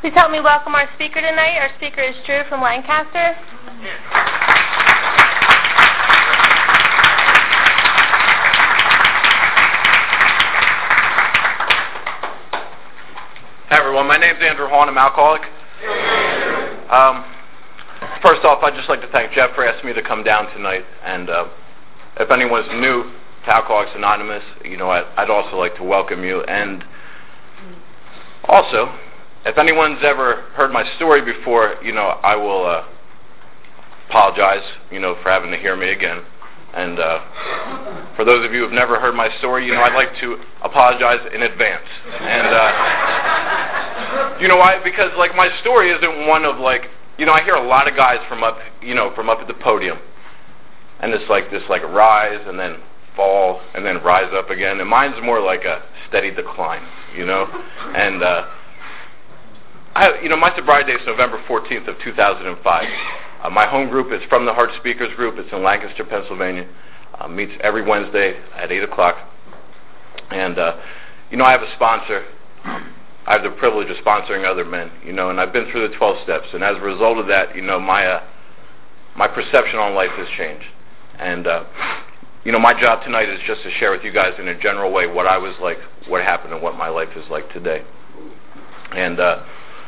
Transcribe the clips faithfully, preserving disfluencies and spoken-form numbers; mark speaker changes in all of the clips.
Speaker 1: Please help me welcome our speaker tonight. Our speaker is Drew from Lancaster.
Speaker 2: Hi everyone, my name's Andrew Hahn. I'm alcoholic. Um, first off, I'd just like to thank Jeff for asking me to come down tonight. And uh, if anyone's new to Alcoholics Anonymous, you know, I'd, I'd also like to welcome you. And also, if anyone's ever heard my story before, you know, I will uh, apologize, you know, for having to hear me again. And uh, for those of you who have never heard my story, you know, I'd like to apologize in advance. And uh, you know why? Because, like, my story isn't one of, like, you know, I hear a lot of guys from up, you know, from up at the podium. And it's like this, like, rise and then fall and then rise up again. And mine's more like a steady decline, you know. And, uh, I, you know, my sobriety date is November fourteenth of two thousand five. Uh, my home group is From the Heart Speakers Group. It's in Lancaster, Pennsylvania. Uh, meets every Wednesday at eight o'clock. And, uh, you know, I have a sponsor. Um, I have the privilege of sponsoring other men, you know, and I've been through the twelve steps. And as a result of that, you know, my uh, my perception on life has changed. And, uh, you know, my job tonight is just to share with you guys in a general way what I was like, what happened, and what my life is like today. And, uh,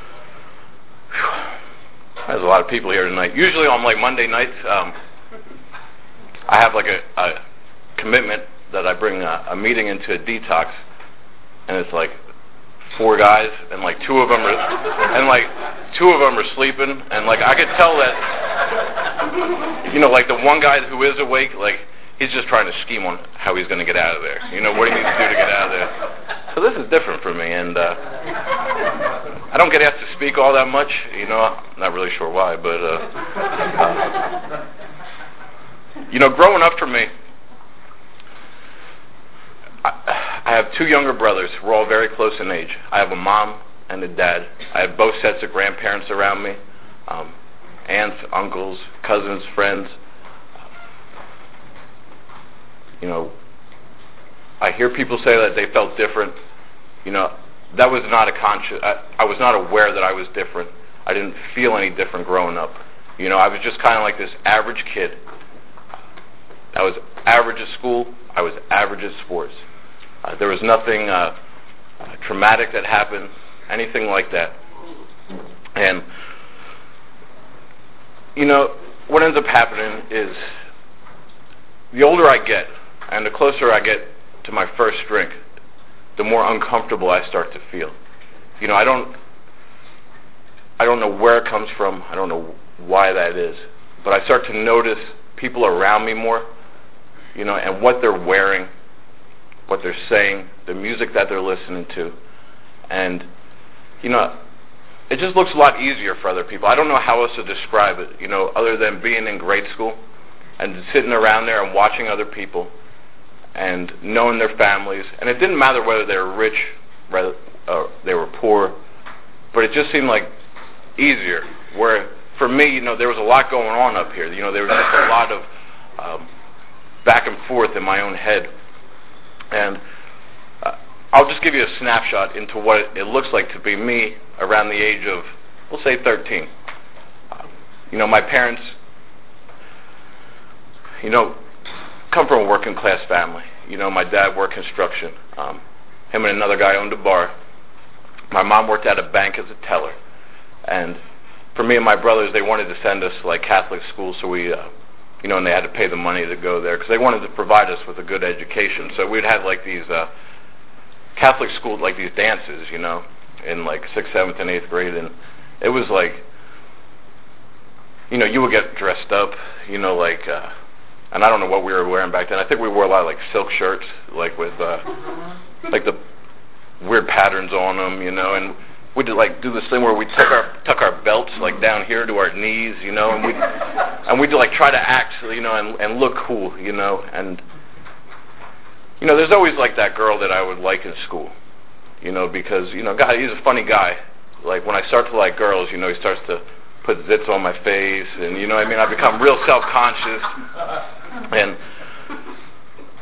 Speaker 2: there's a lot of people here tonight. Usually on like Monday nights, um, I have like a, a commitment that I bring a, a meeting into a detox, and it's like four guys, and like two of them are, and like two of them are sleeping, and like I could tell that, you know, like the one guy who is awake, like he's just trying to scheme on how he's going to get out of there. You know, what he needs to do to get out of there. So this is different for me, and uh, I don't get asked to speak all that much. You know, I'm not really sure why, but uh, uh, you know, growing up for me, I, I have two younger brothers. We're all very close in age. I have a mom and a dad. I have both sets of grandparents around me, um, aunts, uncles, cousins, friends. You know, I hear people say that they felt different. You know, that was not a conscious, I, I was not aware that I was different. I didn't feel any different growing up. You know, I was just kind of like this average kid. I was average at school. I was average at sports. Uh, there was nothing uh, uh, traumatic that happened, anything like that. And, you know, what ends up happening is the older I get, and the closer I get to my first drink, the more uncomfortable I start to feel. You know, I don't, I don't know where it comes from. I don't know why that is. But I start to notice people around me more, you know, and what they're wearing, what they're saying, the music that they're listening to. And, you know, it just looks a lot easier for other people. I don't know how else to describe it, you know, other than being in grade school and sitting around there and watching other people and knowing their families. And it didn't matter whether they were rich, whether uh, they were poor, but it just seemed like easier. Where for me, you know, there was a lot going on up here. You know, there was just a lot of um, back and forth in my own head. And uh, I'll just give you a snapshot into what it, it looks like to be me around the age of, we'll say, thirteen. Uh, you know, my parents, you know, come from a working class family. You know, my dad worked construction. Um, him and another guy owned a bar. My mom worked at a bank as a teller. And for me and my brothers, they wanted to send us like Catholic school, so we, uh, you know, and they had to pay the money to go there because they wanted to provide us with a good education. So we'd have like these uh, Catholic school, like these dances, you know, in like sixth, seventh, and eighth grade, and it was like, you know, you would get dressed up, you know, like. Uh, And I don't know what we were wearing back then. I think we wore a lot of like silk shirts, like with uh, like the weird patterns on them, you know. And we did like do this thing where we tuck our tuck our belts like down here to our knees, you know, and we and we'd like try to act, you know, and and look cool, you know. And you know, there's always like that girl that I would like in school, you know, because you know, God, he's a funny guy. Like when I start to like girls, you know, he starts to put zits on my face, and you know what I mean, I become real self-conscious. And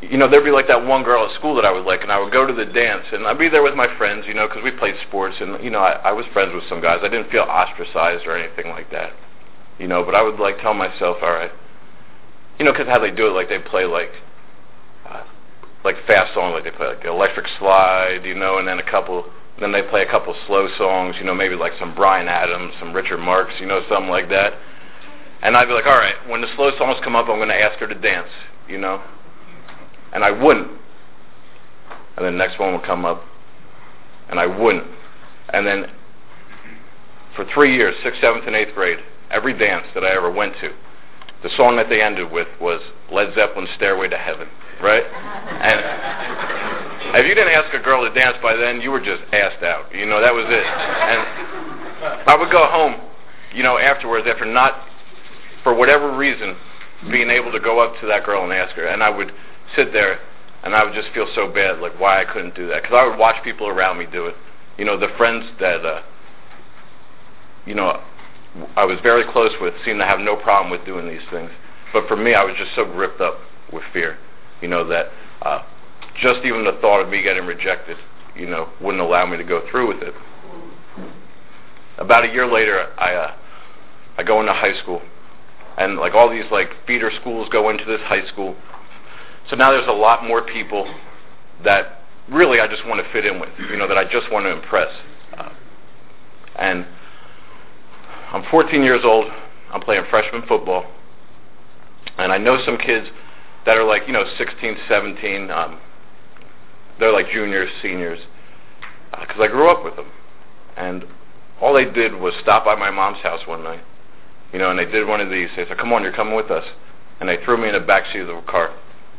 Speaker 2: you know, there'd be like that one girl at school that I would like, and I would go to the dance, and I'd be there with my friends, you know, because we played sports, and, you know, I, I was friends with some guys. I didn't feel ostracized or anything like that, you know, but I would, like, tell myself, all right, you know, because how they do it, like, they play, like, uh, like fast songs, like they play, like, Electric Slide, you know, and then a couple, then they play a couple slow songs, you know, maybe like some Bryan Adams, some Richard Marx, you know, something like that. And I'd be like, all right, when the slow songs come up, I'm going to ask her to dance, you know. And I wouldn't. And then the next one would come up, and I wouldn't. And then for three years, sixth, seventh, and eighth grade, every dance that I ever went to, the song that they ended with was Led Zeppelin's Stairway to Heaven, right? And if you didn't ask a girl to dance by then, you were just assed out. You know, that was it. And I would go home, you know, afterwards, after not, for whatever reason, being able to go up to that girl and ask her. And I would sit there, and I would just feel so bad, like, why I couldn't do that. Because I would watch people around me do it. You know, the friends that, uh, you know, I was very close with seemed to have no problem with doing these things. But for me, I was just so gripped up with fear, you know, that uh, just even the thought of me getting rejected, you know, wouldn't allow me to go through with it. About a year later, I uh, I go into high school, and like all these like feeder schools go into this high school. So now there's a lot more people that really I just want to fit in with, you know, that I just want to impress. Uh, and I'm fourteen years old. I'm playing freshman football, and I know some kids that are like, you know, sixteen, seventeen. Um, they're like juniors, seniors, because uh, I grew up with them. And all they did was stop by my mom's house one night, you know, and they did one of these. They said, "Come on, you're coming with us," and they threw me in the back seat of the car.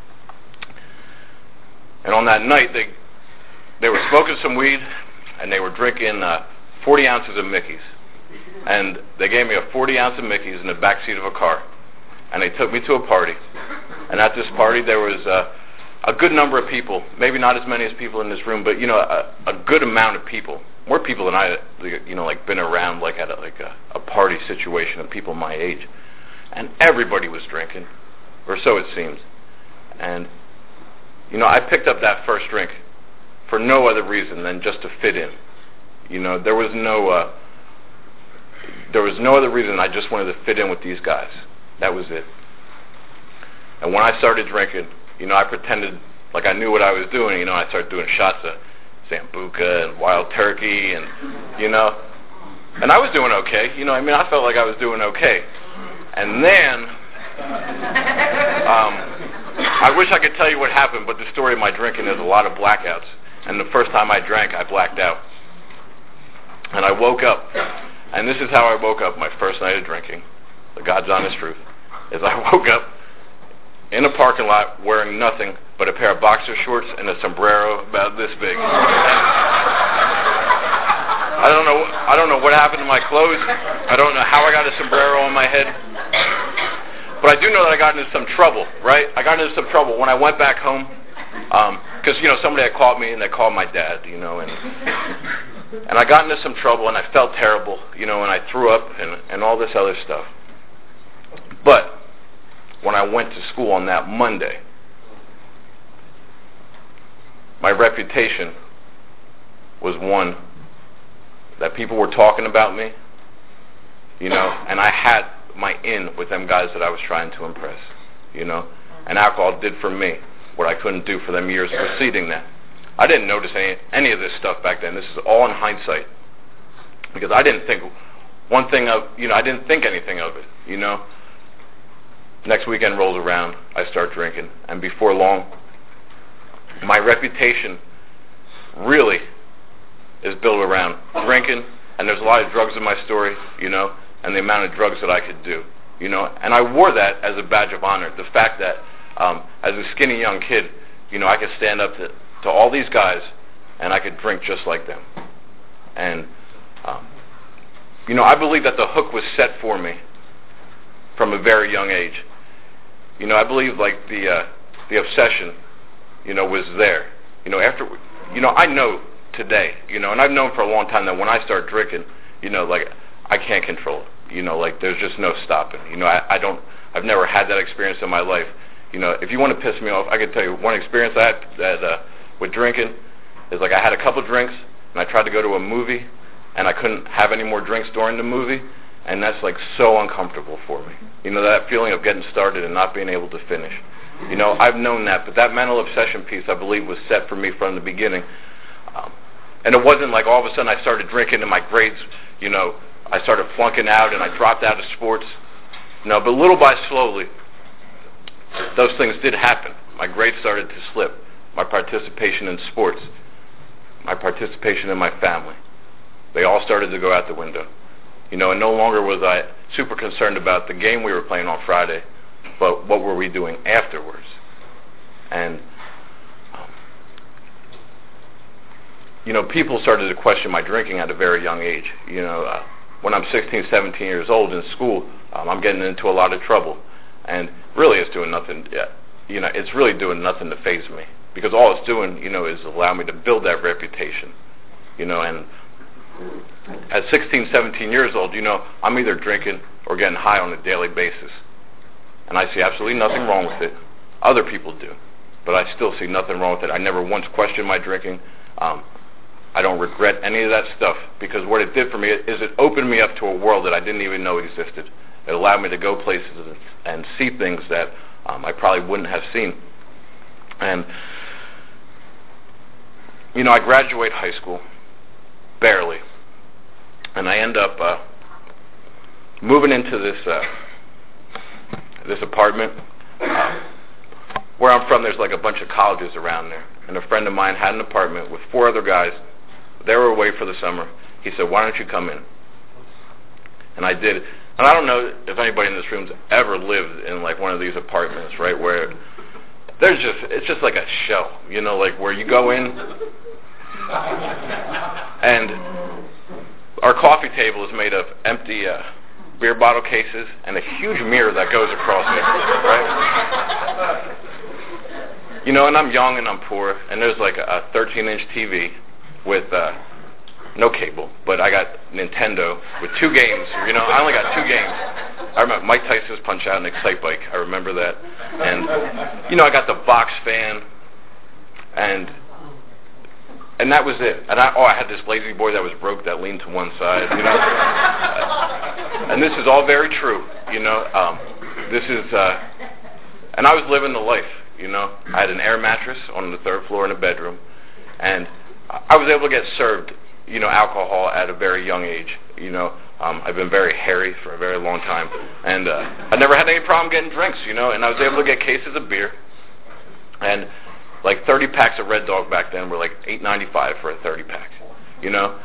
Speaker 2: And on that night, they they were smoking some weed, and they were drinking uh, forty ounces of Mickey's. And they gave me a forty ounce of Mickey's in the back seat of a car. And they took me to a party. And at this party, there was uh, a good number of people, maybe not as many as people in this room, but, you know, a, a good amount of people. More people than I, you know, like been around, like at a, like a, a party situation of people my age. And everybody was drinking, or so it seems. And, you know, I picked up that first drink for no other reason than just to fit in. You know, there was no... Uh, There was no other reason. I just wanted to fit in with these guys. That was it. And when I started drinking, you know, I pretended like I knew what I was doing. You know, I started doing shots of Sambuca and Wild Turkey, and, you know, and I was doing okay. You know, I mean, I felt like I was doing okay. And then, um, I wish I could tell you what happened, but the story of my drinking is a lot of blackouts. And the first time I drank, I blacked out. And I woke up. And this is how I woke up my first night of drinking, the God's honest truth, is I woke up in a parking lot wearing nothing but a pair of boxer shorts and a sombrero about this big. I don't know I don't know what happened to my clothes. I don't know how I got a sombrero on my head. But I do know that I got into some trouble, right? I got into some trouble when I went back home, because, um, you know, somebody had called me, and they called my dad, you know, and... And I got into some trouble, and I felt terrible, you know, and I threw up and, and all this other stuff. But when I went to school on that Monday, my reputation was one that people were talking about me, you know, and I had my in with them guys that I was trying to impress, you know. And alcohol did for me what I couldn't do for them years preceding that. I didn't notice any, any of this stuff back then. This is all in hindsight, because I didn't think one thing of, you know, I didn't think anything of it, you know. Next weekend rolls around, I start drinking, and before long, my reputation really is built around drinking, and there's a lot of drugs in my story, you know, and the amount of drugs that I could do, you know. And I wore that as a badge of honor, the fact that um, as a skinny young kid, you know, I could stand up to to all these guys, and I could drink just like them. And, um, you know, I believe that the hook was set for me from a very young age. You know, I believe, like, the uh, the obsession, you know, was there. You know, after, you know, I know today, you know, and I've known for a long time that when I start drinking, you know, like, I can't control it. You know, like, there's just no stopping. You know, I, I don't, I've never had that experience in my life. You know, if you want to piss me off, I can tell you one experience I had that, uh, with drinking is like I had a couple drinks and I tried to go to a movie and I couldn't have any more drinks during the movie, and that's like so uncomfortable for me. You know, that feeling of getting started and not being able to finish. You know, I've known that, but that mental obsession piece, I believe, was set for me from the beginning. Um, and it wasn't like all of a sudden I started drinking and my grades, you know, I started flunking out and I dropped out of sports. No, but little by slowly, those things did happen. My grades started to slip. My participation in sports, my participation in my family, they all started to go out the window. You know, and no longer was I super concerned about the game we were playing on Friday, but what were we doing afterwards? And, um, you know, people started to question my drinking at a very young age. You know, uh, when I'm sixteen, seventeen years old in school, um, I'm getting into a lot of trouble. And really it's doing nothing, yeah, you know, it's really doing nothing to faze me. Because all it's doing, you know, is allow me to build that reputation. You know, and at sixteen, seventeen years old, you know, I'm either drinking or getting high on a daily basis. And I see absolutely nothing wrong with it. Other people do. But I still see nothing wrong with it. I never once questioned my drinking. Um, I don't regret any of that stuff, because what it did for me is it opened me up to a world that I didn't even know existed. It allowed me to go places and, and see things that um, I probably wouldn't have seen. And, you know, I graduate high school, barely. And I end up uh, moving into this uh, this apartment. Uh, where I'm from, there's like a bunch of colleges around there. And a friend of mine had an apartment with four other guys. They were away for the summer. He said, why don't you come in? And I did. And I don't know if anybody in this room's ever lived in like one of these apartments, right, where there's just, it's just like a shell, you know, like where you go in and our coffee table is made of empty uh, beer bottle cases and a huge mirror that goes across it, right? You know, and I'm young and I'm poor, and there's like a thirteen-inch T V with uh, no cable, but I got Nintendo with two games. You know, I only got two games. I remember Mike Tyson's Punch-Out and Excite-Bike. I remember that. And, you know, I got the box fan, and and that was it. And I, oh, I had this lazy boy that was broke that leaned to one side, you know. And this is all very true, you know. Um, this is, uh, and I was living the life. You know, I had an air mattress on the third floor in a bedroom, and I was able to get served, you know, alcohol at a very young age. You know, um, I've been very hairy for a very long time, and uh, I never had any problem getting drinks, you know, and I was able to get cases of beer, and like thirty packs of Red Dog back then were like eight ninety-five for a thirty pack, you know.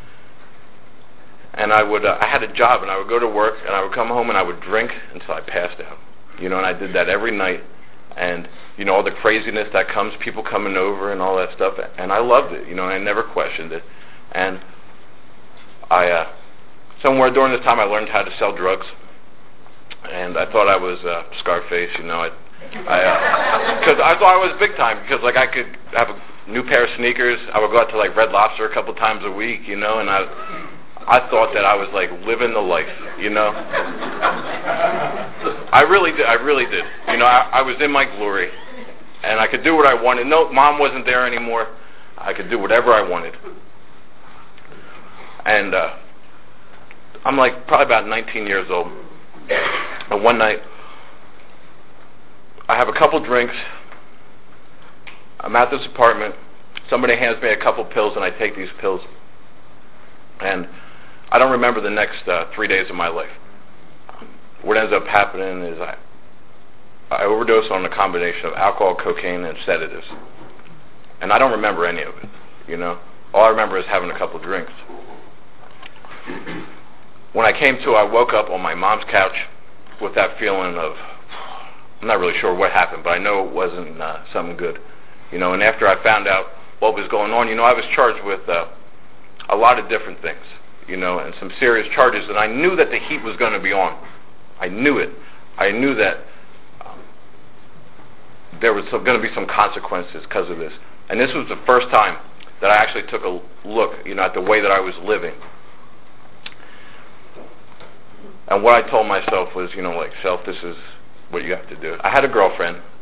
Speaker 2: And I would, uh, I had a job, and I would go to work, and I would come home, and I would drink until I passed out, you know, and I did that every night. And, you know, all the craziness that comes, people coming over and all that stuff, and I loved it, you know, and I never questioned it. And I, uh, somewhere during this time I learned how to sell drugs, and I thought I was uh, Scarface, you know, I, I, because uh, I thought I was big time, because, like, I could have a new pair of sneakers, I would go out to, like, Red Lobster a couple times a week, you know, and I... I thought that I was like living the life, you know. I really did. I really did. You know, I, I was in my glory, and I could do what I wanted. No, Mom wasn't there anymore. I could do whatever I wanted. And uh, I'm like probably about nineteen years old. And one night, I have a couple drinks. I'm at this apartment. Somebody hands me a couple pills, and I take these pills. And I don't remember the next uh, three days of my life. Um, what ends up happening is I, I overdose on a combination of alcohol, cocaine, and sedatives. And I don't remember any of it, you know. All I remember is having a couple drinks. When I came to, I woke up on my mom's couch with that feeling of, I'm not really sure what happened, but I know it wasn't uh, something good. You know, and after I found out what was going on, you know, I was charged with uh, a lot of different things, you know, and some serious charges, and I knew that the heat was going to be on. I knew it. I knew that um, there was going to be some consequences because of this. And this was the first time that I actually took a look, you know, at the way that I was living. And what I told myself was, you know, like, self, this is what you have to do. I had a girlfriend,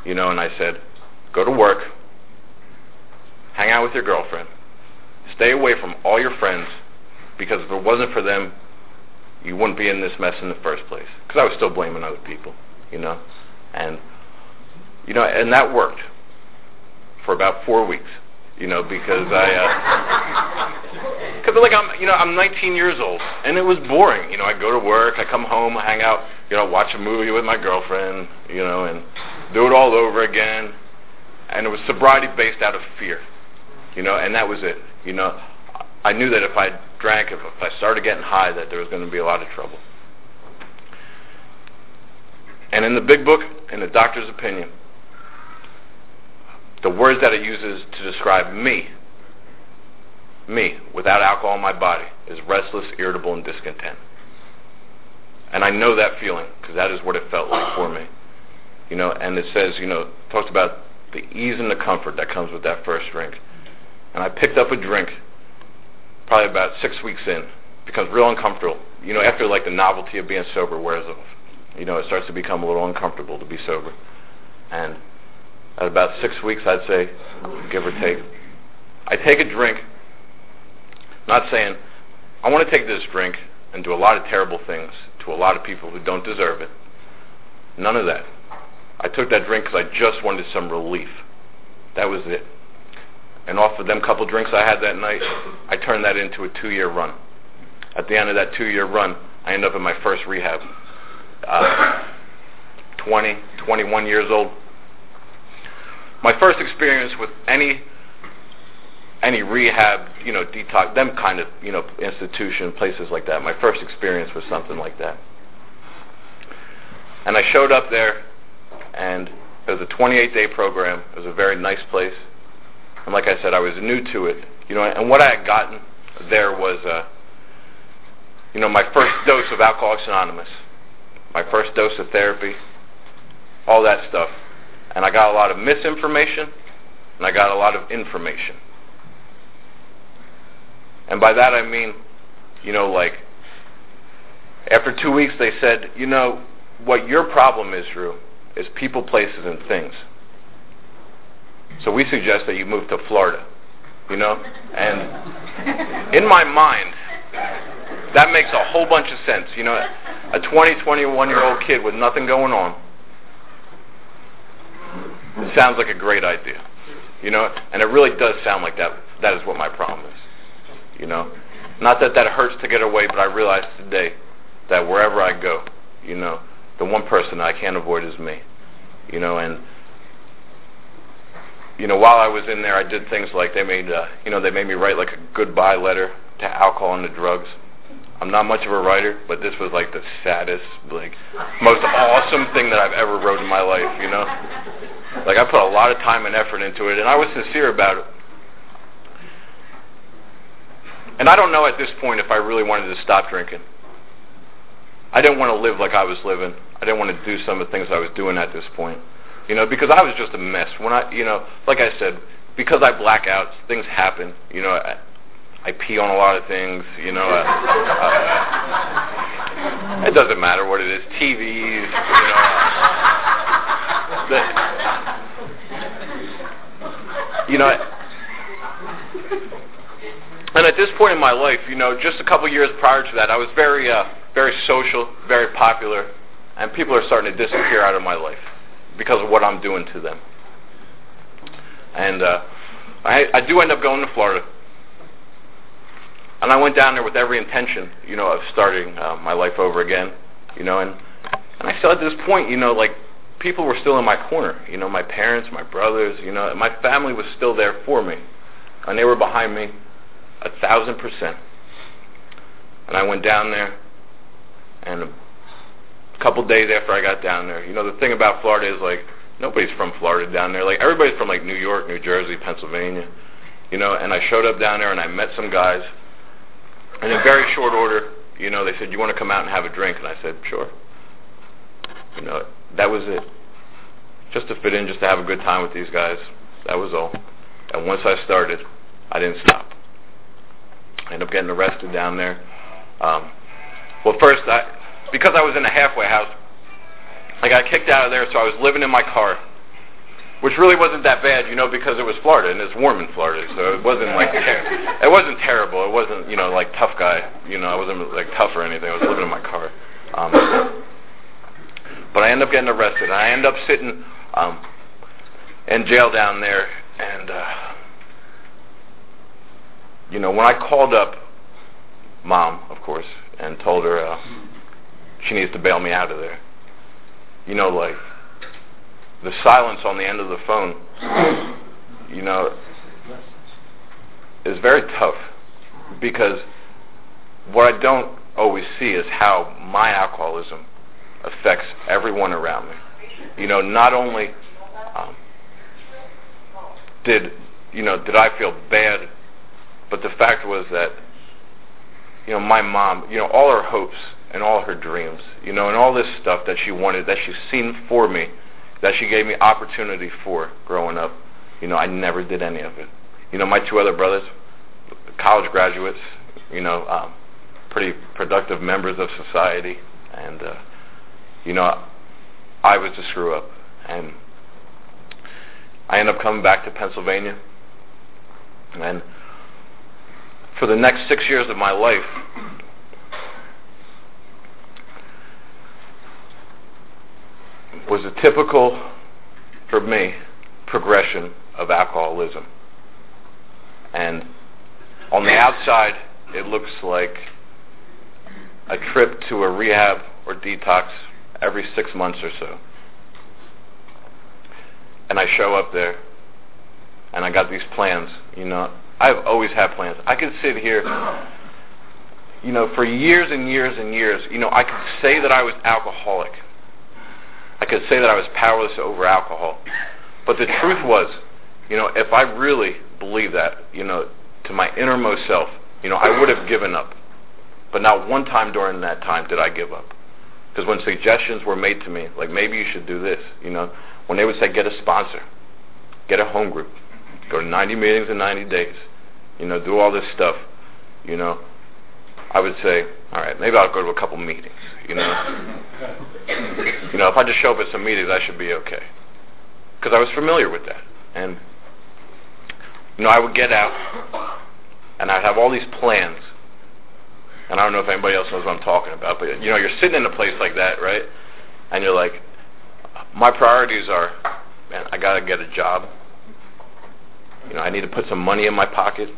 Speaker 2: you know, and I said, go to work, hang out with your girlfriend, stay away from all your friends, because if it wasn't for them, you wouldn't be in this mess in the first place. Because I was still blaming other people, you know, and you know, and that worked for about four weeks, you know, because I, because uh, like I'm, you know, I'm nineteen years old, and it was boring, you know. I go to work, I come home, I hang out, you know, watch a movie with my girlfriend, you know, and do it all over again, and it was sobriety based out of fear, you know, and that was it, you know. I knew that if I drank, if, if I started getting high, that there was going to be a lot of trouble. And in the big book, in the doctor's opinion, the words that it uses to describe me, me, without alcohol in my body, is restless, irritable, and discontent. And I know that feeling, because that is what it felt like for me. You know, and it says, you know, talks about the ease and the comfort that comes with that first drink. And I picked up a drink probably about six weeks in, becomes real uncomfortable. You know, after like the novelty of being sober wears off, you know, it starts to become a little uncomfortable to be sober. And at about six weeks, I'd say, give or take, I take a drink, not saying, I want to take this drink and do a lot of terrible things to a lot of people who don't deserve it. None of that. I took that drink because I just wanted some relief. That was it. And off of them couple drinks I had that night, I turned that into a two-year run. At the end of that two-year run, I ended up in my first rehab. Uh, twenty, twenty-one years old. My first experience with any any rehab, you know, detox, them kind of, you know, institution, places like that. My first experience was something like that. And I showed up there, and it was a twenty-eight day program. It was a very nice place. And like I said, I was new to it, you know, and what I had gotten there was, uh, you know, my first dose of Alcoholics Anonymous, my first dose of therapy, all that stuff. And I got a lot of misinformation, and I got a lot of information. And by that I mean, you know, like, after two weeks they said, you know, what your problem is, Drew, is people, places, and things. So we suggest that you move to Florida, you know? And in my mind, that makes a whole bunch of sense. You know, a twenty, twenty-one-year-old kid with nothing going on, it sounds like a great idea, you know? And it really does sound like that. That is what my problem is, you know? Not that that hurts to get away, but I realize today that wherever I go, you know, the one person I can't avoid is me, you know? And you know, while I was in there, I did things like they made, uh, you know, they made me write like a goodbye letter to alcohol and the drugs. I'm not much of a writer, but this was like the saddest, like, most awesome thing that I've ever wrote in my life, you know? Like, I put a lot of time and effort into it, and I was sincere about it. And I don't know at this point if I really wanted to stop drinking. I didn't want to live like I was living. I didn't want to do some of the things I was doing at this point. You know, because I was just a mess. When I, you know, like I said, because I black out, things happen. You know, I, I pee on a lot of things. You know, uh, uh, it doesn't matter what it is. T Vs. You know, the, you know, and at this point in my life, you know, just a couple years prior to that, I was very, uh, very social, very popular, and people are starting to disappear out of my life because of what I'm doing to them. And uh, I, I do end up going to Florida. And I went down there with every intention, you know, of starting uh, my life over again, you know, and, and I still at this point, you know, like, people were still in my corner, you know, my parents, my brothers, you know, my family was still there for me, and they were behind me a thousand percent. And I went down there, and a couple days after I got down there, you know, the thing about Florida is, like, nobody's from Florida down there. Like, everybody's from, like, New York, New Jersey, Pennsylvania, you know, and I showed up down there, and I met some guys, and in very short order, you know, they said, you want to come out and have a drink? And I said, sure. You know, that was it. Just to fit in, just to have a good time with these guys. That was all. And once I started, I didn't stop. I ended up getting arrested down there. Um, well, first, I, because I was in a halfway house, I got kicked out of there, so I was living in my car. which really wasn't that bad, you know, because it was Florida and it's warm in Florida, so it wasn't like ter- it wasn't terrible. It wasn't, you know, like tough guy, you know, I wasn't like tough or anything. I was living in my car, um, but I ended up getting arrested. I ended up sitting um, in jail down there, and uh, you know, when I called up Mom, of course, and told her uh, she needs to bail me out of there, you know, like, the silence on the end of the phone, you know, is very tough, because what I don't always see is how my alcoholism affects everyone around me. You know, not only um, did, you know, did I feel bad, but the fact was that, you know, my mom, you know, all her hopes and all her dreams, you know, and all this stuff that she wanted, that she's seen for me, that she gave me opportunity for growing up, you know, I never did any of it. You know, my two other brothers, college graduates, you know, um, pretty productive members of society, and, uh, you know, I was a screw up, and I ended up coming back to Pennsylvania, and for the next six years of my life, was a typical, for me, progression of alcoholism. And on the outside, it looks like a trip to a rehab or detox every six months or so. And I show up there, and I got these plans, you know. I've always had plans. I could sit here, you know, for years and years and years, you know, I could say that I was alcoholic. I could say that I was powerless over alcohol. But the truth was, you know, if I really believed that, you know, to my innermost self, you know, I would have given up. But not one time during that time did I give up. Because when suggestions were made to me, like, maybe you should do this, you know, when they would say, get a sponsor, get a home group, go to ninety meetings in ninety days, you know, do all this stuff, you know, I would say, all right, maybe I'll go to a couple meetings, you know. You know, if I just show up at some meetings, I should be okay. Because I was familiar with that. And, you know, I would get out, and I'd have all these plans. And I don't know if anybody else knows what I'm talking about, but, you know, you're sitting in a place like that, right? And you're like, my priorities are, man, I got to get a job. You know, I need to put some money in my pocket.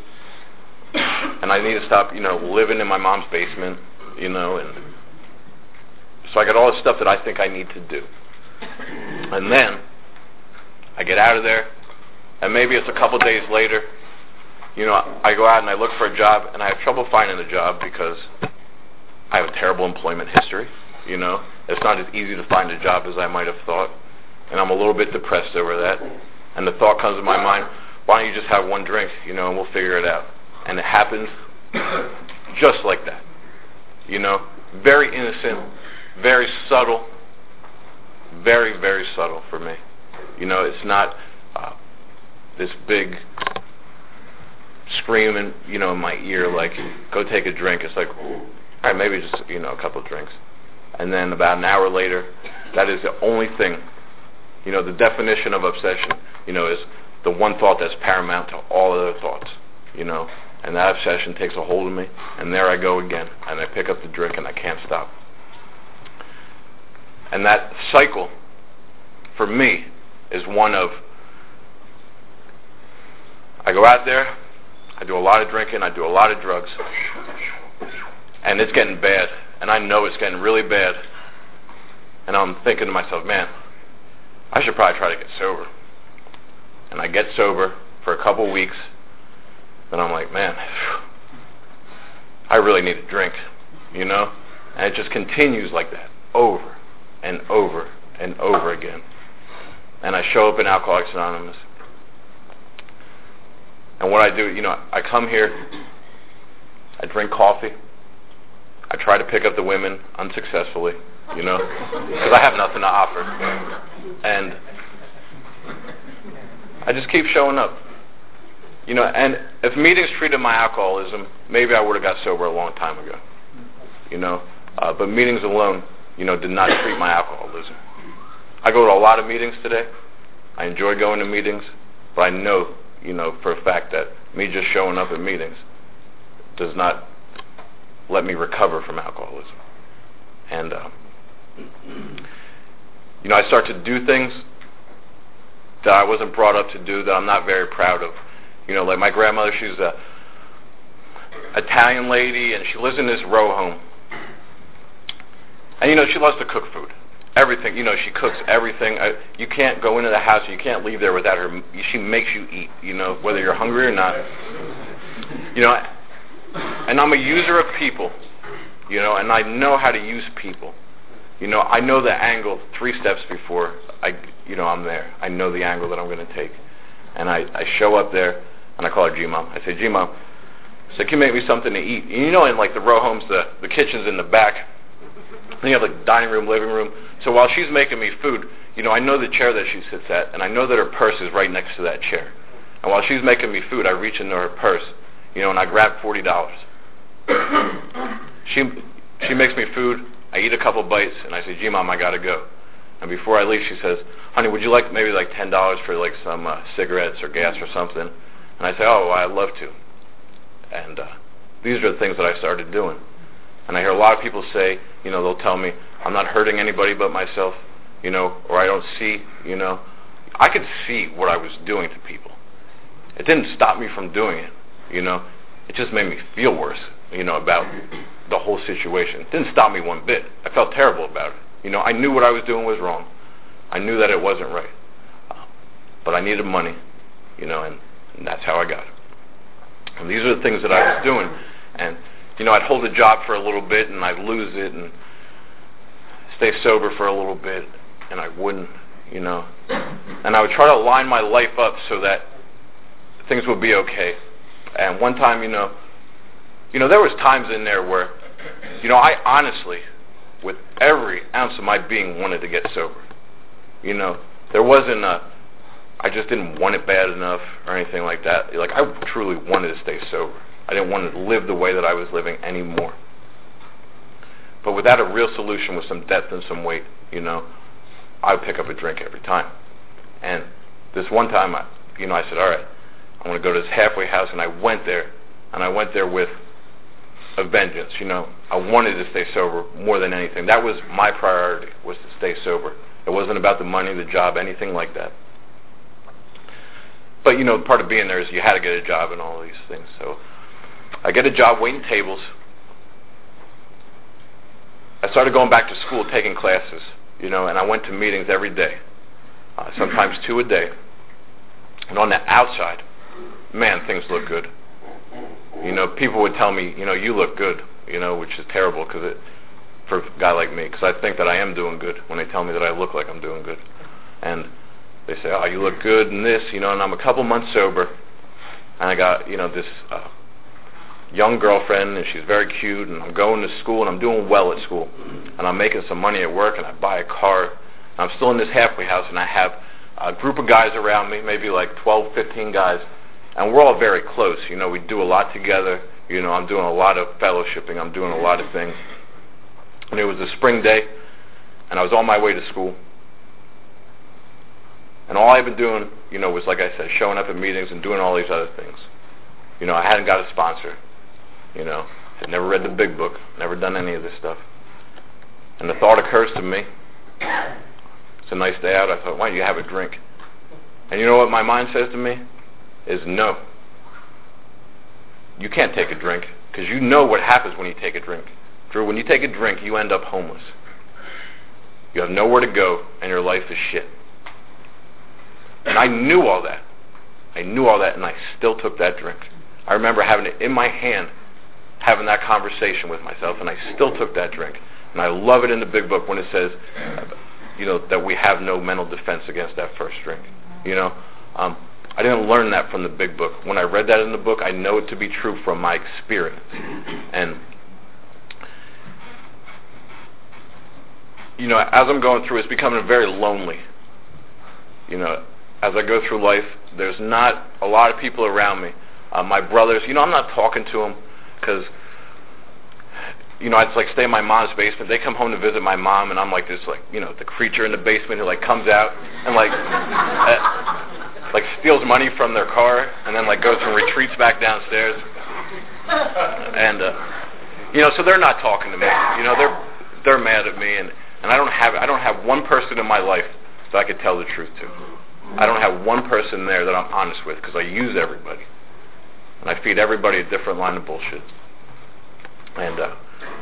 Speaker 2: And I need to stop, you know, living in my mom's basement, you know, and so I got all the stuff that I think I need to do. And then I get out of there, and maybe it's a couple days later, you know, I go out and I look for a job, and I have trouble finding a job because I have a terrible employment history, you know. It's not as easy to find a job as I might have thought, and I'm a little bit depressed over that. And the thought comes to my mind, why don't you just have one drink, you know, and we'll figure it out. And it happens just like that, you know, very innocent, very subtle, very, very subtle for me. You know, it's not uh, this big screaming, you know, in my ear like, go take a drink. It's like, all right, maybe just, you know, a couple of drinks. And then about an hour later, that is the only thing, you know, the definition of obsession, you know, is the one thought that's paramount to all other thoughts, you know. And that obsession takes a hold of me, and there I go again, and I pick up the drink, and I can't stop. And that cycle, for me, is one of, I go out there, I do a lot of drinking, I do a lot of drugs, and it's getting bad, and I know it's getting really bad, and I'm thinking to myself, man, I should probably try to get sober. And I get sober for a couple weeks, then I'm like, man, I really need a drink, you know? And it just continues like that, over and over and over again. And I show up in Alcoholics Anonymous. And what I do, you know, I come here, I drink coffee, I try to pick up the women unsuccessfully, you know, because I have nothing to offer. And I just keep showing up. You know, and if meetings treated my alcoholism, maybe I would have got sober a long time ago. You know, uh, but meetings alone, you know, did not treat my alcoholism. I go to a lot of meetings today, I enjoy going to meetings, but I know, you know, for a fact that me just showing up at meetings does not let me recover from alcoholism. And, uh, you know, I start to do things that I wasn't brought up to do, that I'm not very proud of. You know, like my grandmother, she's a Italian lady, and she lives in this row home. And, you know, she loves to cook food. Everything, you know, she cooks everything. I, you can't go into the house, you can't leave there without her. She makes you eat, you know, whether you're hungry or not. You know, and I'm a user of people, you know, and I know how to use people. You know, I know the angle three steps before I, you know, I'm there. I know the angle that I'm going to take. And I, I show up there, and I call her G-Mom. I say, G-Mom, so can you make me something to eat? And you know, in like the row homes, the, the kitchen's in the back. And you have like dining room, living room. So while she's making me food, you know, I know the chair that she sits at, and I know that her purse is right next to that chair. And while she's making me food, I reach into her purse, you know, and I grab forty dollars. she she makes me food. I eat a couple bites, and I say, G-Mom, I gotta go. And before I leave, she says, honey, would you like maybe like ten dollars for like some uh, cigarettes or gas or something? And I say, oh, well, I'd love to. And uh, these are the things that I started doing. And I hear a lot of people say, you know, they'll tell me, I'm not hurting anybody but myself, you know, or I don't see, you know. I could see what I was doing to people. It didn't stop me from doing it, you know. It just made me feel worse, you know, about the whole situation. It didn't stop me one bit. I felt terrible about it. You know, I knew what I was doing was wrong. I knew that it wasn't right. Uh, but I needed money, you know, and, and that's how I got it. And these are the things that I was doing. And you know, I'd hold a job for a little bit, and I'd lose it, and stay sober for a little bit, and I wouldn't, you know. And I would try to line my life up so that things would be okay. And one time, you know, you know, there was times in there where, you know, I honestly, with every ounce of my being, wanted to get sober. You know, there wasn't a, I just didn't want it bad enough or anything like that. Like, I truly wanted to stay sober. I didn't want to live the way that I was living anymore. But without a real solution with some depth and some weight, you know, I would pick up a drink every time. And this one time, I, you know, I said, all right, I want to go to this halfway house, and I went there, and I went there with a vengeance, you know. I wanted to stay sober more than anything. That was my priority, was to stay sober. It wasn't about the money, the job, anything like that. But, you know, part of being there is you had to get a job and all these things, so I get a job waiting tables. I started going back to school, taking classes, you know, and I went to meetings every day, uh, sometimes two a day. And on the outside, man, things look good. You know, people would tell me, you know, you look good, you know, which is terrible because it, for a guy like me, because I think that I am doing good when they tell me that I look like I'm doing good. And they say, oh, you look good and this, you know, and I'm a couple months sober, and I got, you know, this uh, young girlfriend, and she's very cute, and I'm going to school, and I'm doing well at school, and I'm making some money at work, and I buy a car, and I'm still in this halfway house, and I have a group of guys around me, maybe like twelve, fifteen guys, and we're all very close. You know, we do a lot together. You know, I'm doing a lot of fellowshipping. I'm doing a lot of things. And it was a spring day, and I was on my way to school. And all I've been doing, you know, was, like I said, showing up at meetings and doing all these other things. You know, I hadn't got a sponsor. You know, had never read the big book, never done any of this stuff. And the thought occurs to me, it's a nice day out, I thought, why don't you have a drink? And you know what my mind says to me? Is no. You can't take a drink, because you know what happens when you take a drink. Drew, when you take a drink, you end up homeless. You have nowhere to go, and your life is shit. And I knew all that. I knew all that, and I still took that drink. I remember having it in my hand, having that conversation with myself, and I still took that drink. And I love it in the big book when it says, you know, that we have no mental defense against that first drink. You know, um, I didn't learn that from the big book. When I read that in the book, I know it to be true from my experience. And, you know, as I'm going through, it's becoming very lonely. You know, as I go through life, there's not a lot of people around me. Uh, my brothers, you know, I'm not talking to them because, you know, I'd like stay in my mom's basement. They come home to visit my mom, and I'm like this, like, you know, the creature in the basement who like comes out and like, uh, like steals money from their car, and then like goes and retreats back downstairs. And uh, you know, so they're not talking to me. You know, they're they're mad at me, and, and I don't have I don't have one person in my life that I could tell the truth to. I don't have one person there that I'm honest with, because I use everybody, and I feed everybody a different line of bullshit. And uh,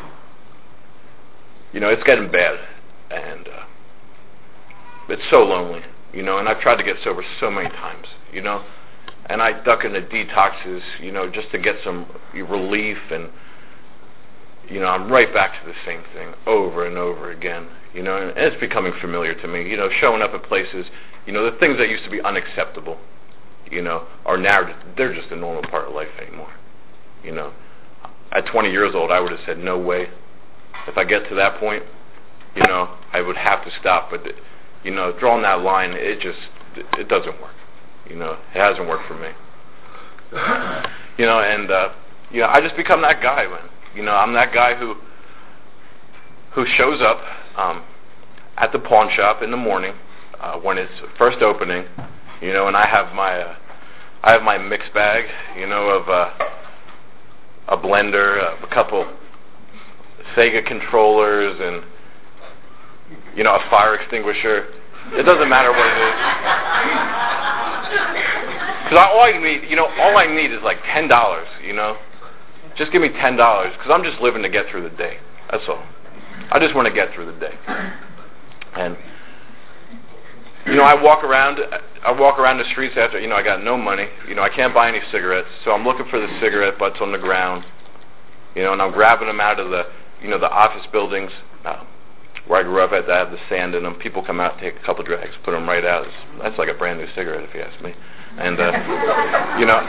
Speaker 2: you know, it's getting bad, and uh, it's so lonely. You know, and I've tried to get sober so many times. You know. And I duck into detoxes, you know, just to get some relief, and, you know, I'm right back to the same thing over and over again, you know, and it's becoming familiar to me, you know, showing up at places, you know, the things that used to be unacceptable, you know, are now, they're just a normal part of life anymore, you know. At twenty years old, I would have said, no way. If I get to that point, you know, I would have to stop, but, you know, drawing that line, it just, it doesn't work. You know, it hasn't worked for me. You know, and uh, you know, I just become that guy, man. You know, I'm that guy who who shows up um, at the pawn shop in the morning uh, when it's first opening. You know, and I have my uh, I have my mix bag. You know, of uh, a blender, uh, a couple Sega controllers, and you know, a fire extinguisher. It doesn't matter what it is. Because all I need, you know, all I need is like ten dollars, you know. Just give me ten dollars, because I'm just living to get through the day. That's all. I just want to get through the day. And, you know, I walk around, I walk around the streets after, you know, I got no money. You know, I can't buy any cigarettes, so I'm looking for the cigarette butts on the ground. You know, and I'm grabbing them out of the, you know, the office buildings. Uh, where I grew up at, that have the sand in them. People come out, take a couple drags, put them right out. It's, that's like a brand new cigarette, if you ask me. And, uh, you know,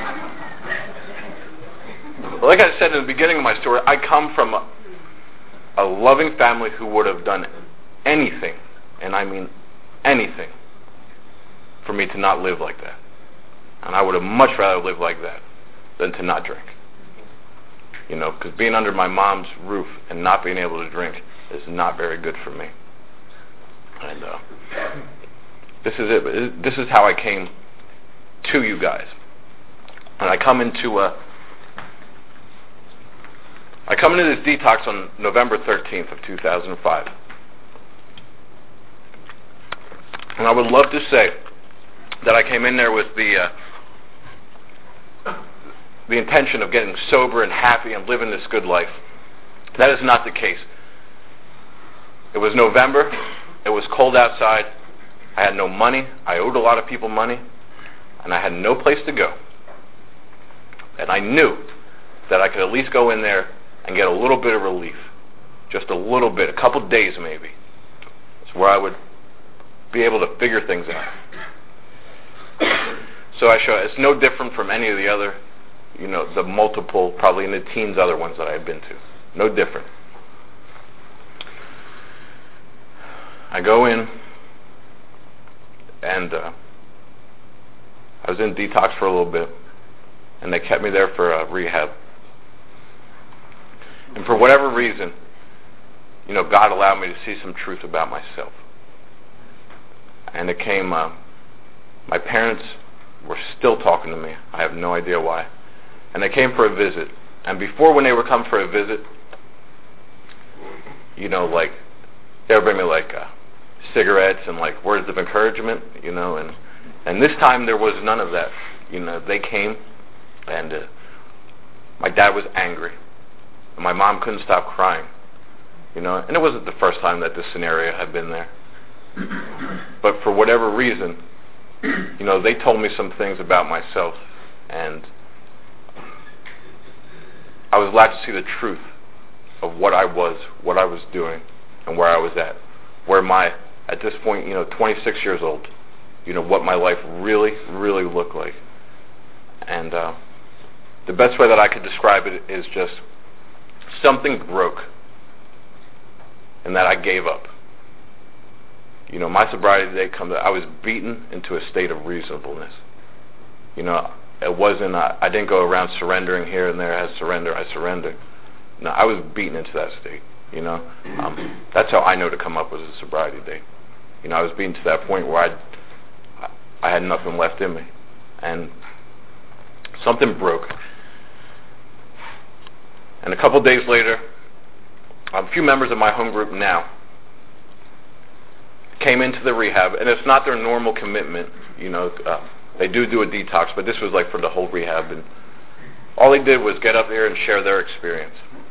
Speaker 2: like I said in the beginning of my story, I come from a, a loving family who would have done anything, and I mean anything, for me to not live like that. And I would have much rather lived like that than to not drink. You know, because being under my mom's roof and not being able to drink is not very good for me. And uh, this is it. This is how I came to you guys. And I come into a, I come into this detox on November thirteenth of two thousand five. And I would love to say that I came in there with the uh, the intention of getting sober and happy and living this good life. That is not the case. It was November. It was cold outside. I had no money. I owed a lot of people money. And I had no place to go. And I knew that I could at least go in there and get a little bit of relief. Just a little bit. A couple days maybe. It's where I would be able to figure things out. So I show it's no different from any of the other, you know, the multiple, probably in the teens, other ones that I had been to. No different. I go in, and uh, I was in detox for a little bit, and they kept me there for uh, rehab. And for whatever reason, you know, God allowed me to see some truth about myself. And it came, uh, my parents were still talking to me. I have no idea why. And they came for a visit. And before, when they would come for a visit, you know, like, they would bring me, like, uh, cigarettes and, like, words of encouragement, you know, and, and this time there was none of that. You know, they came, and uh, my dad was angry. And my mom couldn't stop crying, you know, and it wasn't the first time that this scenario had been there. But for whatever reason, you know, they told me some things about myself, and I was allowed to see the truth of what I was, what I was doing, and where I was at. Where my, at this point, you know, twenty-six years old, you know, what my life really, really looked like. And uh, the best way that I could describe it is just something broke, and that I gave up. You know, my sobriety day comes, I was beaten into a state of reasonableness. You know, it wasn't, I, I didn't go around surrendering here and there. I surrender, I surrender. No, I was beaten into that state. You know, um, that's how I know to come up with a sobriety date. You know, I was beaten to that point where I, I had nothing left in me, and something broke. And a couple days later, a few members of my home group now came into the rehab, and it's not their normal commitment. You know, uh, they do do a detox, but this was like for the whole rehab, and all they did was get up there and share their experience.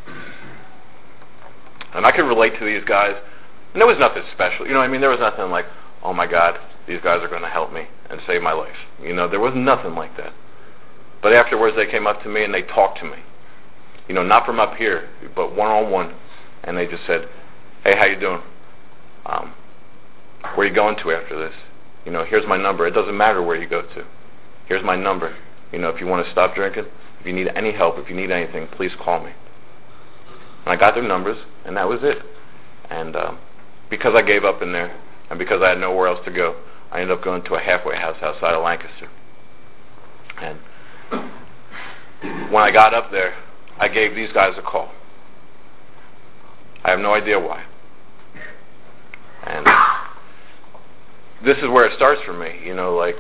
Speaker 2: And I could relate to these guys, and there was nothing special. You know what I mean? There was nothing like, oh my God, these guys are going to help me and save my life. You know, there was nothing like that. But afterwards, they came up to me and they talked to me. You know, not from up here, but one-on-one. And they just said, hey, how you doing? Um, where are you going to after this? You know, here's my number. It doesn't matter where you go to. Here's my number. You know, if you want to stop drinking, if you need any help, if you need anything, please call me. And I got their numbers, and that was it. And um, because I gave up in there, and because I had nowhere else to go, I ended up going to a halfway house outside of Lancaster. And when I got up there, I gave these guys a call. I have no idea why. And this is where it starts for me, you know, like,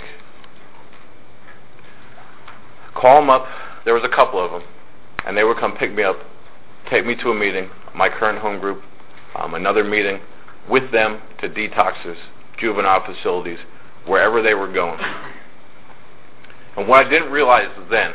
Speaker 2: call them up. There was a couple of them, and they would come pick me up, take me to a meeting, my current home group, um, another meeting with them to detoxes, juvenile facilities, wherever they were going. And what I didn't realize then,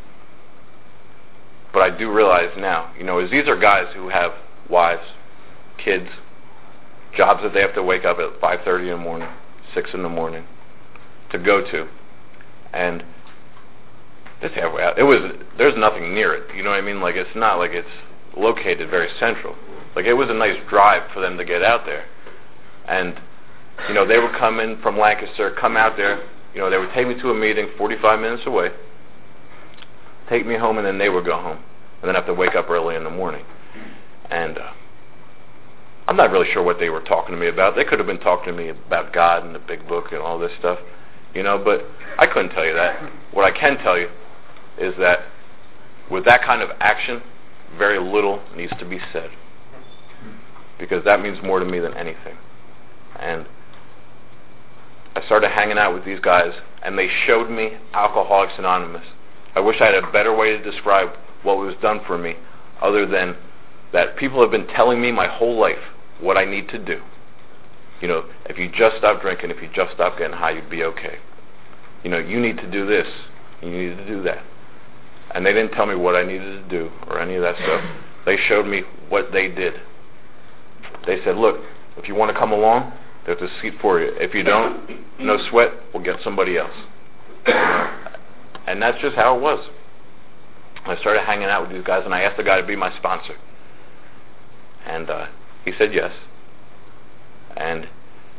Speaker 2: but I do realize now, you know, is these are guys who have wives, kids, jobs that they have to wake up at five thirty in the morning, six in the morning to go to. And this halfway out, it was, there's nothing near it, you know what I mean? Like, it's not like it's located very central. Like, it was a nice drive for them to get out there. And, you know, they would come in from Lancaster, come out there, you know, they would take me to a meeting forty-five minutes away, take me home, and then they would go home, and then have to wake up early in the morning. And uh, I'm not really sure what they were talking to me about. They could have been talking to me about God and the big book and all this stuff, you know, but I couldn't tell you that. What I can tell you is that with that kind of action, very little needs to be said, because that means more to me than anything. And I started hanging out with these guys, and they showed me Alcoholics Anonymous. I wish I had a better way to describe what was done for me, other than that people have been telling me my whole life what I need to do. You know, if you just stop drinking, if you just stop getting high, you'd be okay. You know, you need to do this, you need to do that. And they didn't tell me what I needed to do or any of that stuff. They showed me what they did. They said, look, if you want to come along, there's a seat for you. If you don't, no sweat, we'll get somebody else. And that's just how it was. I started hanging out with these guys, and I asked the guy to be my sponsor. And uh, he said yes. And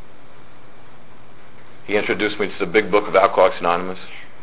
Speaker 2: he introduced me to the big book of Alcoholics Anonymous.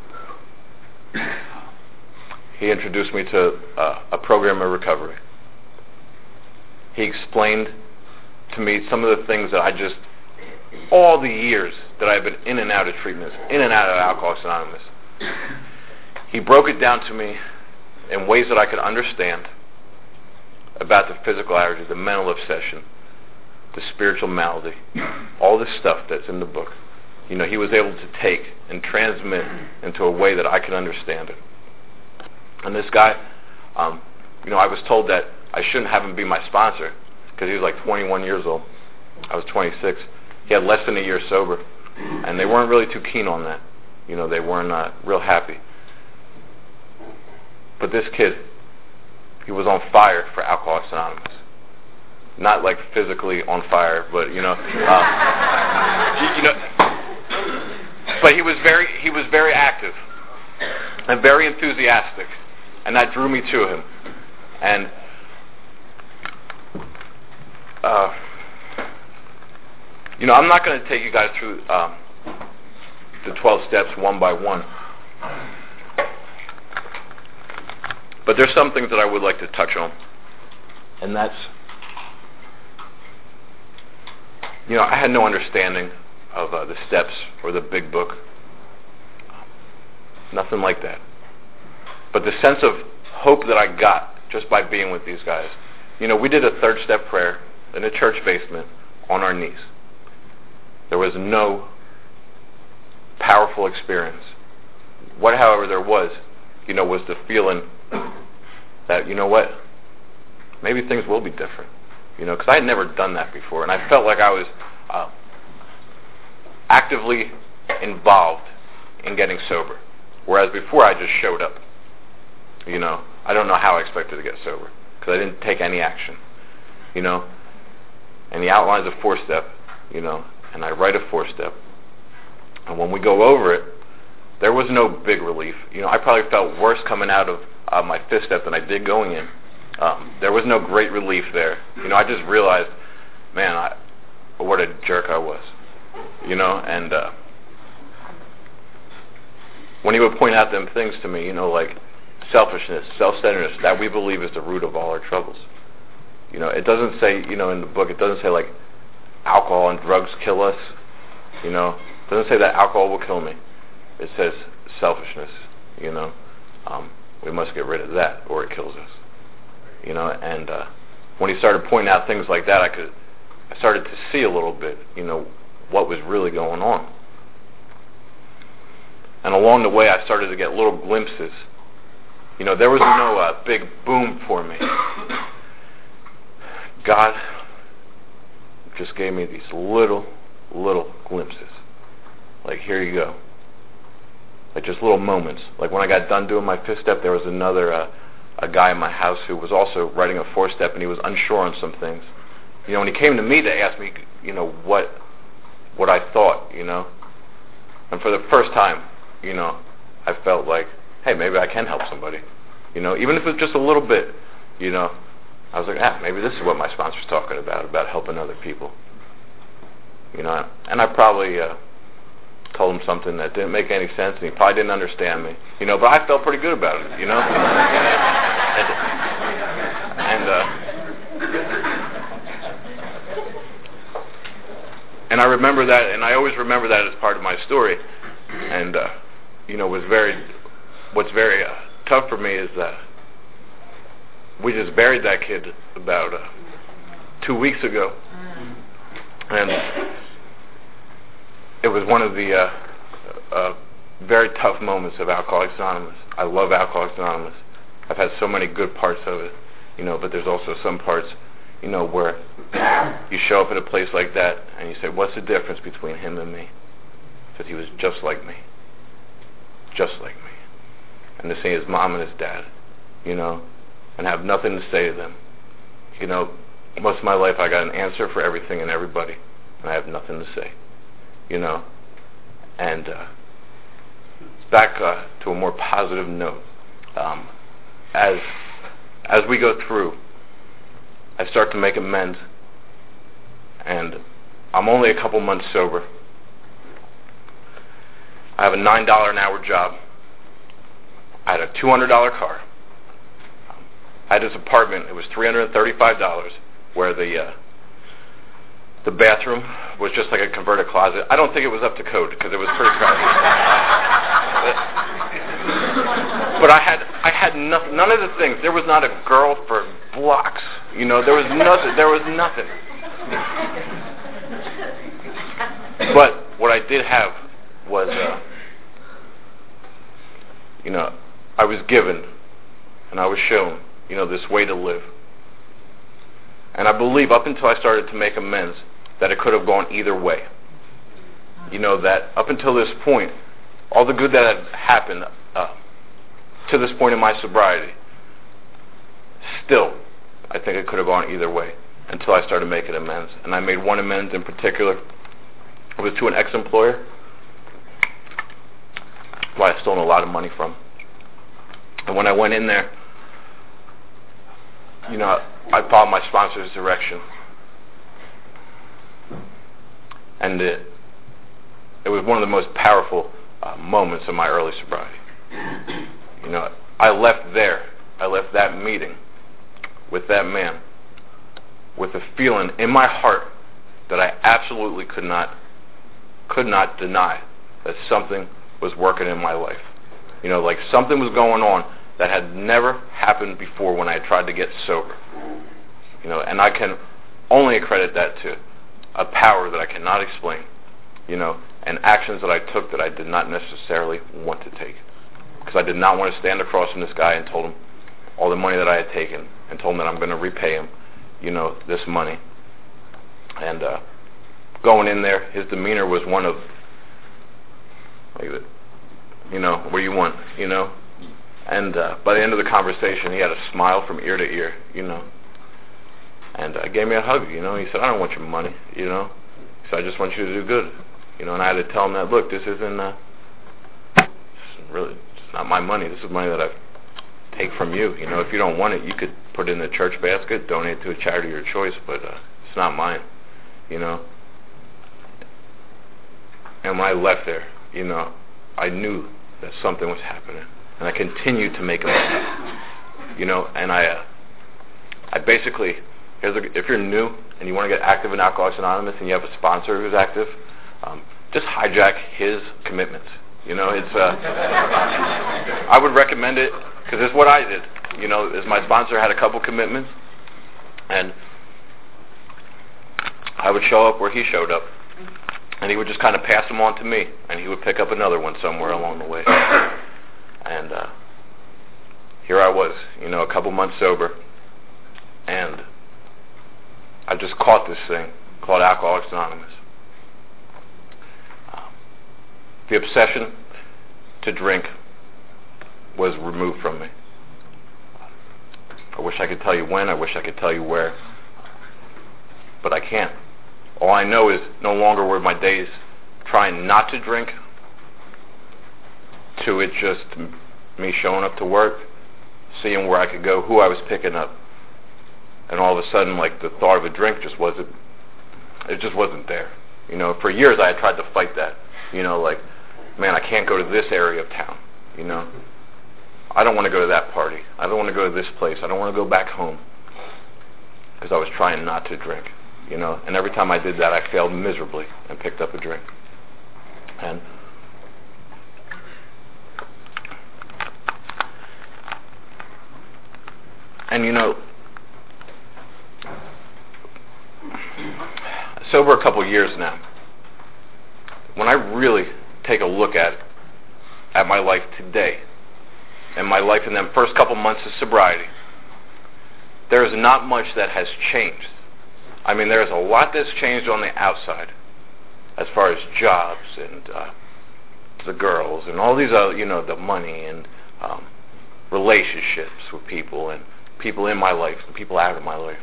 Speaker 2: He introduced me to uh, a program of recovery. He explained to me some of the things that I just, all the years that I've been in and out of treatments, in and out of Alcoholics Anonymous. He broke it down to me in ways that I could understand about the physical allergy, the mental obsession, the spiritual malady, all this stuff that's in the book. You know, he was able to take and transmit into a way that I could understand it. And this guy, um, you know, I was told that I shouldn't have him be my sponsor because he was like twenty-one years old. I was twenty-six. He had less than a year sober, and they weren't really too keen on that. You know, they weren't uh, real happy. But this kid, he was on fire for Alcoholics Anonymous. Not like physically on fire, but you know, uh, you, you know. But he was very, he was very active and very enthusiastic, and that drew me to him. And uh, you know, I'm not going to take you guys through um, the twelve steps one by one. But there's some things that I would like to touch on. And that's, you know, I had no understanding of uh, the steps or the big book. Nothing like that. But the sense of hope that I got just by being with these guys. You know, we did a third step prayer in a church basement on our knees. There was no powerful experience. What, however, there was, you know, was the feeling that, you know what, maybe things will be different. You know, because I had never done that before, and I felt like I was uh, actively involved in getting sober, whereas before I just showed up. You know, I don't know how I expected to get sober, because I didn't take any action. You know, and he outlines a four-step, you know, and I write a four-step, and when we go over it, there was no big relief. You know, I probably felt worse coming out of uh, my fifth step than I did going in. Um, there was no great relief there. You know, I just realized, man, I, what a jerk I was. You know, and uh, when he would point out them things to me, you know, like selfishness, self-centeredness, that we believe is the root of all our troubles. You know, it doesn't say, you know, in the book, it doesn't say like alcohol and drugs kill us. You know, it doesn't say that alcohol will kill me. It says selfishness. You know, um, we must get rid of that or it kills us. You know, and uh, when he started pointing out things like that, I could, I started to see a little bit, you know, what was really going on. And along the way, I started to get little glimpses. You know, there was no uh, big boom for me. God just gave me these little, little glimpses. Like, here you go. Like, just little moments. Like, when I got done doing my fifth step, there was another... Uh, a guy in my house who was also writing a four-step, and he was unsure on some things. You know, when he came to me to ask me, you know, what what I thought, you know. And for the first time, you know, I felt like, hey, maybe I can help somebody. You know, even if it's just a little bit, you know. I was like, ah, maybe this is what my sponsor's talking about, about helping other people. You know, and I probably... Uh, told him something that didn't make any sense, and he probably didn't understand me, you know, but I felt pretty good about it, you know. and and, uh, and I remember that, and I always remember that as part of my story. And uh, you know, was very, what's very uh, tough for me is that we just buried that kid about uh, two weeks ago, and it was one of the uh, uh, very tough moments of Alcoholics Anonymous. I love Alcoholics Anonymous. I've had so many good parts of it, you know, but there's also some parts, you know, where you show up at a place like that and you say, what's the difference between him and me? Because he was just like me. Just like me. And to see his mom and his dad, you know, and have nothing to say to them. You know, most of my life I got an answer for everything and everybody, and I have nothing to say. You know, and uh, back uh, to a more positive note. Um, as as we go through, I start to make amends, and I'm only a couple months sober. I have a nine dollar an hour job. I had a two hundred dollar car. I had this apartment. It was three hundred thirty-five dollars, where the uh, The bathroom was just like a converted closet. I don't think it was up to code because it was pretty crowded. But I had I had no, none of the things. There was not a girl for blocks. You know, there was nothing. There was nothing. But what I did have was, uh, you know, I was given and I was shown, you know, this way to live. And I believe up until I started to make amends, that it could have gone either way. You know, that up until this point, all the good that had happened uh, to this point in my sobriety, still, I think it could have gone either way until I started making amends. And I made one amends in particular. It was to an ex-employer who I had stolen a lot of money from. And when I went in there, you know, I followed my sponsor's direction. And it, it was one of the most powerful uh, moments of my early sobriety. You know, I left there, I left that meeting with that man with a feeling in my heart that I absolutely could not, could not deny that something was working in my life. You know, like something was going on that had never happened before when I tried to get sober. You know, and I can only accredit that to a power that I cannot explain, you know, and actions that I took that I did not necessarily want to take. Because I did not want to stand across from this guy and told him all the money that I had taken and told him that I'm going to repay him, you know, this money. And uh, going in there, his demeanor was one of, like, you know, what do you want, you know? And uh, by the end of the conversation, he had a smile from ear to ear, you know. And uh, gave me a hug, you know. He said, I don't want your money, you know. He said, I just want you to do good, you know. And I had to tell him that, look, this isn't, uh, this isn't really, it's not my money. This is money that I take from you. You know, if you don't want it, you could put it in the church basket, donate it to a charity of your choice, but uh, it's not mine, you know. And when I left there, you know, I knew that something was happening. And I continued to make amends, you know. And I, uh, I basically, here's a, if you're new and you want to get active in Alcoholics Anonymous and you have a sponsor who's active, um, just hijack his commitments. You know, it's. Uh, I would recommend it because it's what I did. You know, as my sponsor had a couple commitments, and I would show up where he showed up, and he would just kind of pass them on to me, and he would pick up another one somewhere along the way. And uh, here I was, you know, a couple months sober, and I just caught this thing called Alcoholics Anonymous. Um, the obsession to drink was removed from me. I wish I could tell you when, I wish I could tell you where, but I can't. All I know is no longer were my days trying not to drink to it just me showing up to work, seeing where I could go, who I was picking up, and all of a sudden, like, the thought of a drink just wasn't, it just wasn't there. You know, for years I had tried to fight that. You know, like, man, I can't go to this area of town, you know. I don't want to go to that party. I don't want to go to this place. I don't want to go back home. Because I was trying not to drink, you know. And every time I did that, I failed miserably and picked up a drink. And And you know, sober a couple years now, when I really take a look at at my life today, and my life in them first couple months of sobriety, there is not much that has changed. I mean, there is a lot that's changed on the outside, as far as jobs and uh, the girls and all these other, you know, the money and um, relationships with people and people in my life and people out of my life.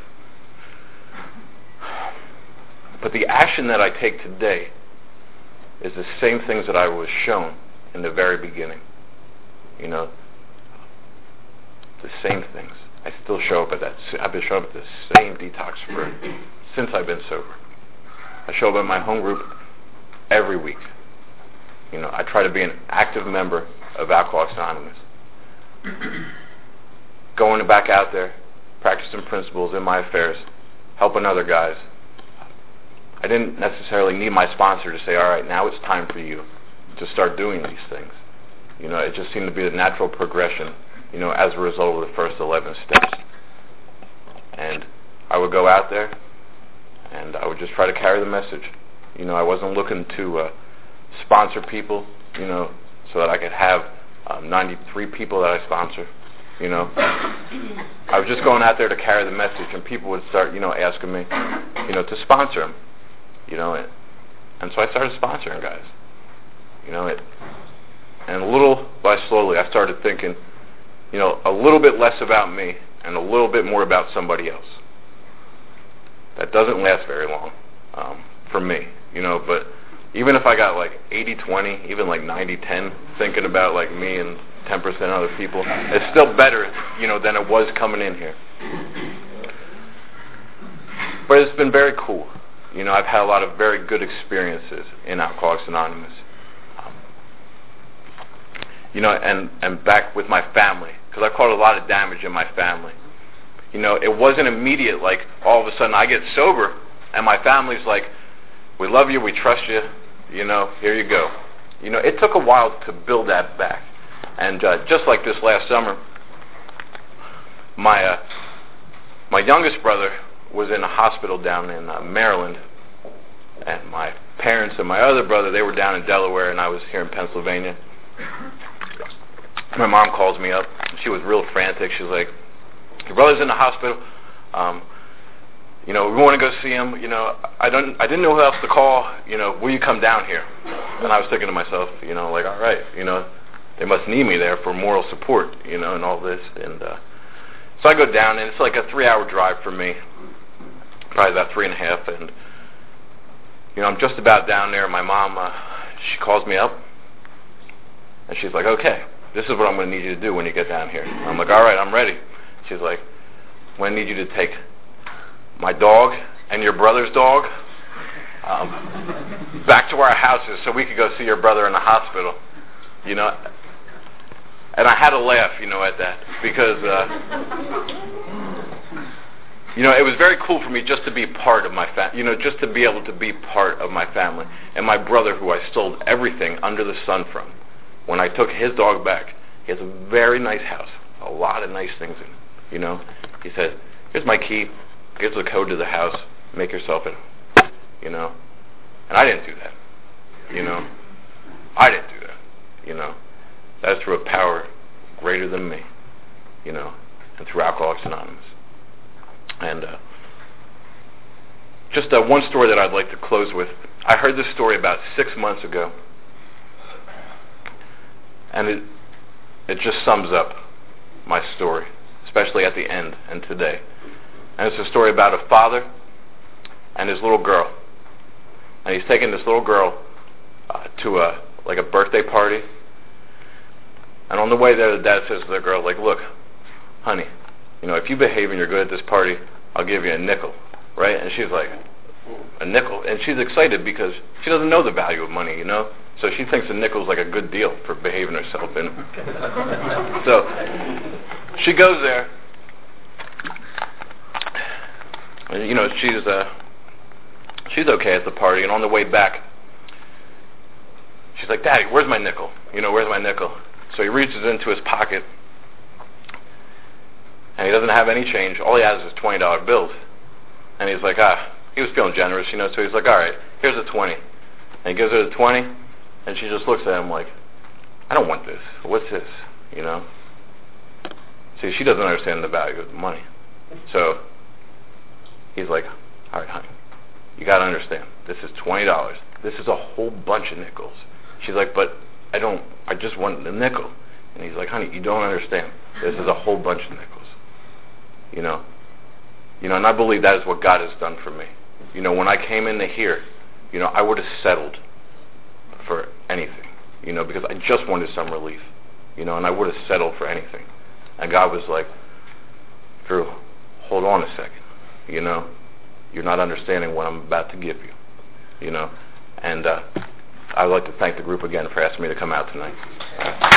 Speaker 2: But the action that I take today is the same things that I was shown in the very beginning. You know, the same things. I still show up at that. I've been showing up at the same detox for since I've been sober. I show up at my home group every week. You know, I try to be an active member of Alcoholics Anonymous. Going back out there, practicing principles in my affairs, helping other guys. I didn't necessarily need my sponsor to say, all right, now it's time for you to start doing these things. You know, it just seemed to be a natural progression, you know, as a result of the first eleven steps. And I would go out there, and I would just try to carry the message. You know, I wasn't looking to uh, sponsor people, you know, so that I could have um, ninety-three people that I sponsor. You know, I was just going out there to carry the message, and people would start, you know, asking me, you know, to sponsor them, you know, and, and so I started sponsoring guys, you know, it, and little by slowly, I started thinking, you know, a little bit less about me and a little bit more about somebody else. That doesn't last very long um, for me, you know, but even if I got like eighty twenty, even like ninety ten, thinking about like me and ten percent other people, it's still better, you know, than it was coming in here. But it's been very cool. You know, I've had a lot of very good experiences in Alcoholics Anonymous. Um, you know, and, and back with my family, because I caused a lot of damage in my family. You know, it wasn't immediate, like all of a sudden I get sober, and my family's like, we love you, we trust you, you know, here you go. You know, it took a while to build that back. And uh, just like this last summer, my uh, my youngest brother was in a hospital down in uh, Maryland, and my parents and my other brother, they were down in Delaware, and I was here in Pennsylvania. My mom calls me up. She was real frantic. She was like, "Your brother's in the hospital. Um, you know, we want to go see him. You know, I don't, I didn't know who else to call. You know, will you come down here?" And I was thinking to myself, you know, like, all right, you know, they must need me there for moral support, you know, and all this. And uh, so I go down, and it's like a three-hour drive for me, probably about three and a half. And you know, I'm just about down there. My mom, uh, she calls me up, and she's like, "Okay, this is what I'm going to need you to do when you get down here." I'm like, "All right, I'm ready." She's like, "I'm going to need you to take my dog and your brother's dog um, back to our houses so we could go see your brother in the hospital." You know, and I had to laugh, you know, at that, because uh, you know, it was very cool for me just to be part of my family, you know, just to be able to be part of my family. And my brother, who I stole everything under the sun from, when I took his dog back, he has a very nice house, a lot of nice things in it, you know. He said, "Here's my key, here's the code to the house, make yourself in," you know. And I didn't do that, you know. I didn't do that, you know. That's through a power greater than me, you know, and through Alcoholics Anonymous. And uh, just uh, one story that I'd like to close with. I heard this story about six months ago, and it it just sums up my story, especially at the end and today. And it's a story about a father and his little girl, and he's taking this little girl uh, to a like a birthday party. And on the way there, the dad says to the girl, like, "Look, honey, you know, if you behave and you're good at this party, I'll give you a nickel," right? And she's like, "A nickel?" And she's excited because she doesn't know the value of money, you know? So she thinks a nickel's like a good deal for behaving herself. And so she goes there. And, you know, she's uh, she's okay at the party. And on the way back, she's like, "Daddy, where's my nickel? You know, where's my nickel?" So he reaches into his pocket, and he doesn't have any change. All he has is twenty dollar bills. And he's like, ah, he was feeling generous, you know, so he's like, "All right, here's a twenty. And he gives her the twenty, and she just looks at him like, "I don't want this. What's this?" You know? See, she doesn't understand the value of the money. So he's like, "All right, honey, you got to understand, this is twenty dollars. This is a whole bunch of nickels." She's like, "But I don't, I just want the nickel." And he's like, "Honey, you don't understand. This is a whole bunch of nickels." You know? You know, and I believe that is what God has done for me. You know, when I came into here, you know, I would have settled for anything, you know, because I just wanted some relief, you know, and I would have settled for anything. And God was like, "Drew, hold on a second, you know, you're not understanding what I'm about to give you," you know. And uh, I would like to thank the group again for asking me to come out tonight.